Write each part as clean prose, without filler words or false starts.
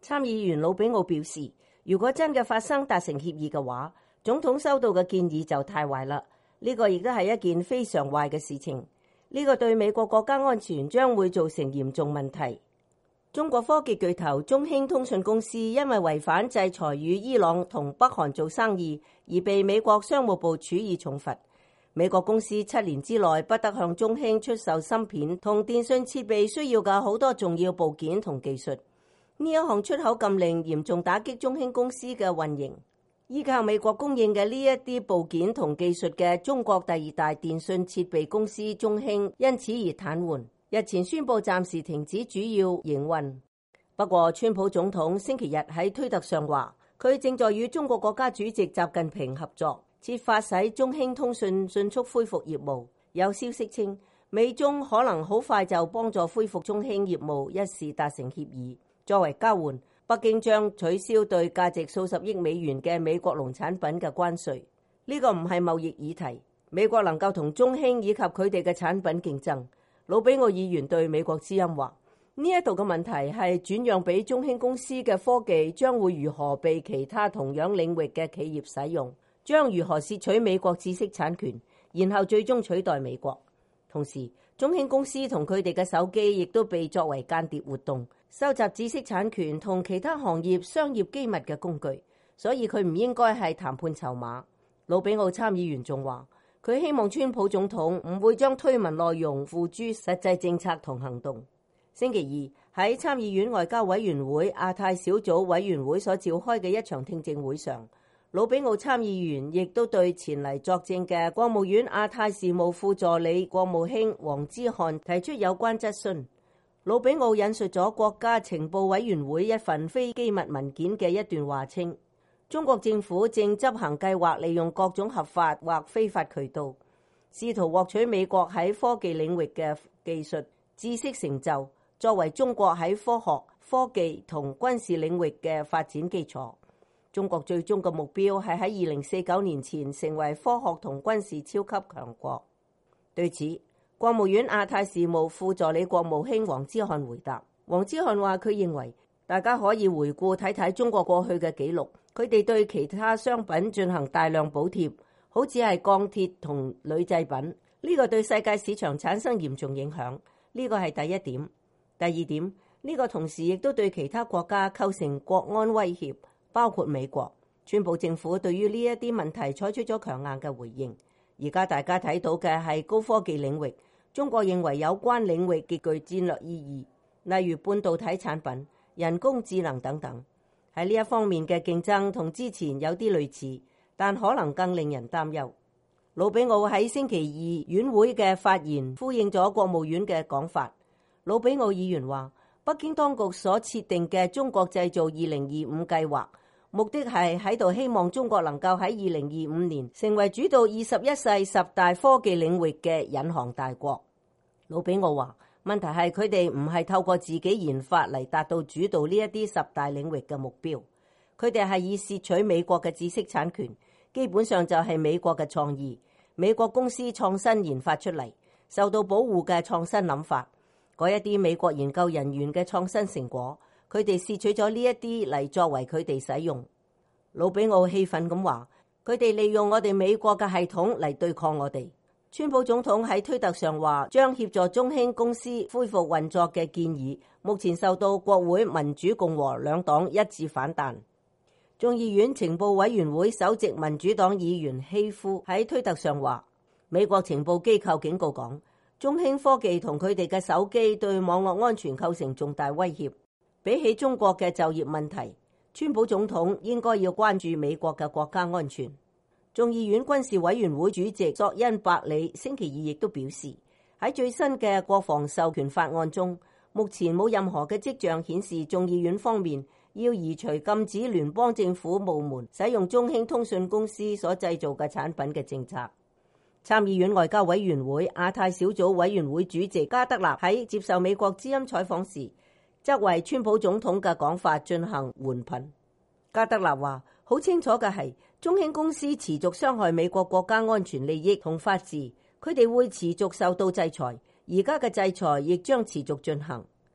參議員魯比奧表示，如果真嘅發生達成協議嘅話，總統收到嘅建議就太壞啦。呢個亦都係一件非常壞嘅事情。呢個對美國國家安全將會造成嚴重問題。中國科技巨頭中興通訊公司因為違反制裁與伊朗同北韓做生意，而被美國商務部處以重罰。美國公司7年之內不得向中興出售芯片同電信設備需要嘅好多重要部件同技術。呢一項出口禁令嚴重打擊中興公司嘅運營。依靠美國供應嘅呢一啲部件同技術嘅中國第二大電信設備公司中興因此而癱瘓，日前宣布暫時停止主要營運。不過川普總統星期日喺推特上話，佢正在與中國國家主席習近平合作，設法使中興通訊迅速恢復業務。有消息稱，美中可能好快就幫助恢復中興業務一事達成協議，作為交換，北京將取消對價值數十億美元嘅美國農產品嘅關稅。呢個唔係貿易議題，美國能夠同中興以及佢哋嘅產品競爭。魯比奧議員對美國之音話，呢一度嘅問題係轉讓俾中興公司嘅科技將會如何被其他同樣領域嘅企業使用，將如何竊取美國知識產權，然後最終取代美國。同時，中興公司同佢哋嘅手機亦都被作為間諜活動，收集知識產權同其他行業商業機密嘅工具，所以佢唔應該係談判籌碼。魯比奧參議員仲話，佢希望川普總統唔會將推文內容付諸實際政策同行動。星期二喺參議院外交委員會亞太小組委員會所召開嘅一場聽證會上，魯比奧參議員亦都對前嚟作證嘅國務院亞太事務副助理國務卿黃之漢提出有關質詢。魯比奧引述咗國家情報委員會一份非機密文件嘅一段話稱，中國政府正執行計劃，利用各種合法或非法渠道，試圖獲取美國喺科技領域嘅技術、知識成就，作為中國喺科學、科技同軍事領域嘅發展基礎。中國最終嘅目標係喺2049年前成為科學同軍事超級強國。對此，國務院亞太事務副助理國務卿黃之漢回答，黃之漢話佢認為大家可以回顧睇睇中國過去嘅記錄，佢哋對其他商品進行大量補貼，好似係鋼鐵同鋁製品，呢個對世界市場產生嚴重影響。呢個係第一點。第二點，呢個同時亦都對其他國家構成國安威脅，包括美國。川普政府對於呢一啲問題採取咗強硬嘅回應。而家大家睇到嘅係高科技領域，中國認為有關領域極具戰略意義，例如半導體產品、人工智能等等。喺呢一方面嘅競爭同之前有啲類似，但可能更令人擔憂。魯比奧喺星期二院會嘅發言呼應咗國務院嘅講法。魯比奧議員話，北京當局所設定嘅中國製造2025計劃，目的係喺度希望中國能夠喺2025年成為主導21世10大科技領域嘅引航大國。魯比奧話，問題係佢哋唔係透過自己研發嚟達到主導呢一啲10大領域嘅目標，佢哋係以竊取美國嘅知識產權，基本上就係美國嘅創意，美國公司創新研發出嚟，受到保護嘅創新諗法。嗰一啲美國研究人員嘅創新成果，佢哋竊取咗呢一啲嚟作為佢哋使用。魯比奧氣憤咁話，佢哋利用我哋美國嘅系統嚟對抗我哋。川普總統喺推特上話，將協助中興公司恢復運作嘅建議，目前受到國會民主共和兩黨一致反彈。眾議院情報委員會首席民主黨議員希夫喺推特上話，美國情報機構警告講，中興科技同佢哋嘅手機對網絡安全構成重大威脅。比起中國嘅就業問題，川普總統應該要關注美國嘅國家安全。眾議院軍事委員會主席索恩伯里星期二亦都表示，喺最新嘅國防授權法案中，目前冇任何嘅跡象顯示眾議院方面要移除禁止聯邦政府部門使用中興通訊公司所製造嘅產品嘅政策。參議院外交委員會亞太小組委員會主席加德納喺接受美國之音採訪時，則為川普總統嘅講法進行援噴。加德納話，好清楚嘅係，中興公司持續傷害美國國家安全利益同法治，佢哋會持續受到制裁，而家嘅制裁亦將持續進行。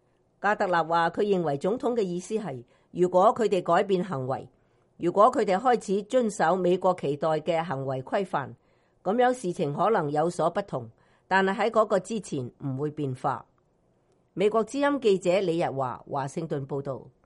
加特納話：佢認為總統嘅意思係，如果佢哋改變行為，如果佢哋開始遵守美國期待嘅行為規範，咁樣事情可能有所不同，但係喺嗰個之前唔會變化。美國之音記者李日華華盛頓報道。